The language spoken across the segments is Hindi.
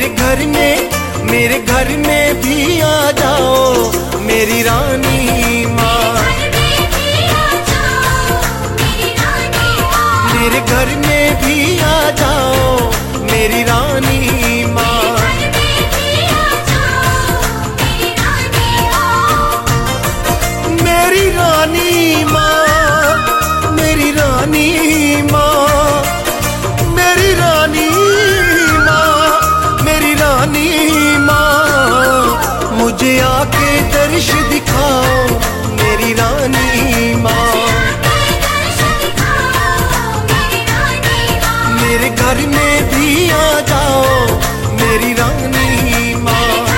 मेरे घर में भी आ जाओ मेरी रानी माँ। मेरे घर में भी आ जाओ मेरी रानी माँ। मेरी रानी माँ, मेरी रानी माँ, मेरी रानी माँ, मेरी रानी माँ, मुझे आके दर्श दिखाओ मेरी रानी माँ। मेरे घर में भी आ जाओ मेरी रानी माँ।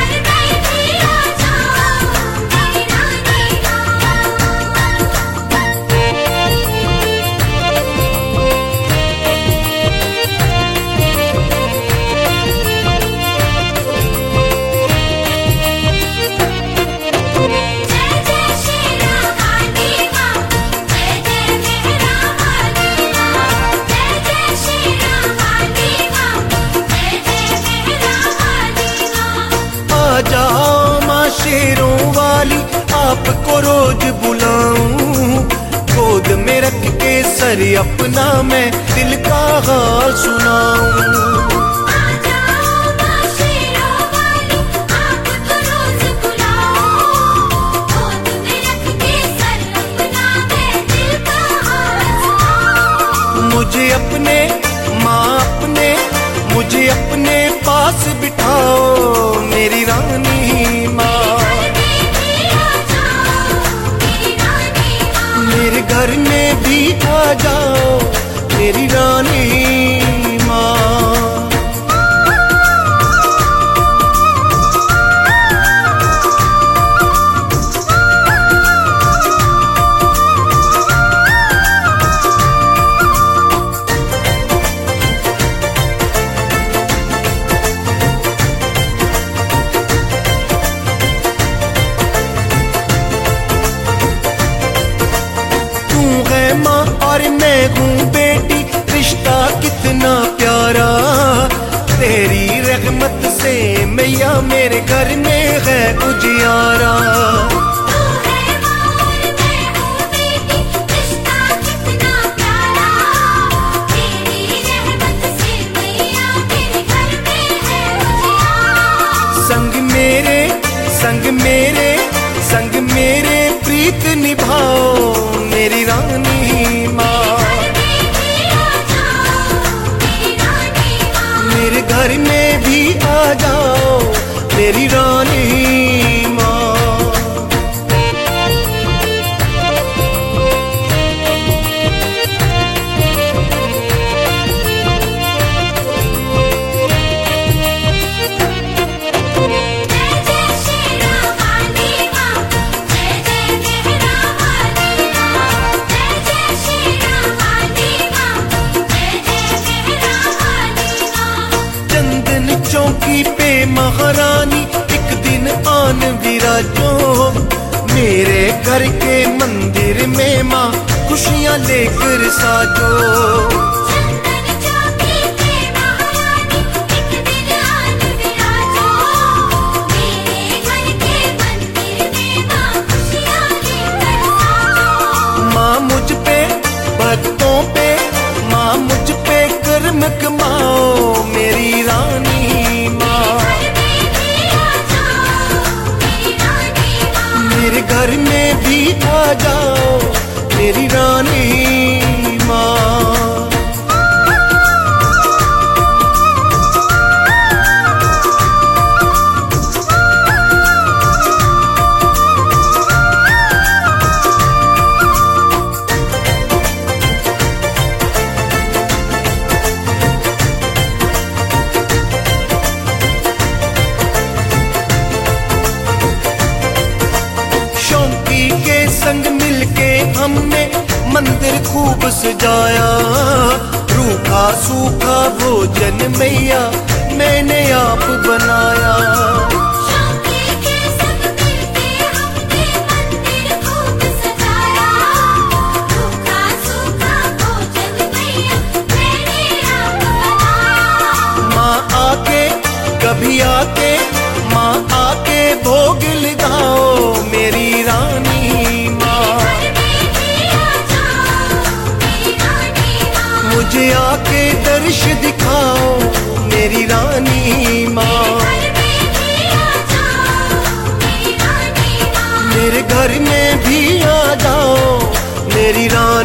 जाओ माँ शेरों वाली, आपको रोज बुलाऊं, गोद में रख के सर अपना मैं दिल का हाल सुनाऊं। मुझे अपने माँ अपने, मुझे अपने पास बिठाओ मेरी रानी माँ। मेरे घर में भी आ जाओ मेरी रानी माँ। माँ और मैं हूँ बेटी, रिश्ता कितना प्यारा, तेरी रहमत से मैया मेरे घर में है उजियारा। संग मेरे संग मेरे संग मेरे प्रीत निभाओ मेरी रानी माँ। मेरे घर में भी आ जाओ मेरी रानी माँ। चौकी पे महारानी एक दिन आन विराजो, मेरे घर के मंदिर में माँ खुशियाँ लेकर साजो। माँ मुझ पे भक्तों पे, माँ मुझ पे कर्म कमाओ मेरी रानी। मेरे घर में भी आ जाओ मेरी रानी माँ। संग मिलके हमने मंदिर खूब सजाया, रूखा सूखा भोजन मैया मैंने आप बनाया। माँ आके कभी आके माँ आके भोग लगाओ मेरी रानी माँ। मुझे आके दर्श दिखाओ मेरी रानी माँ। मेरे घर में भी आ जाओ मेरी रानी।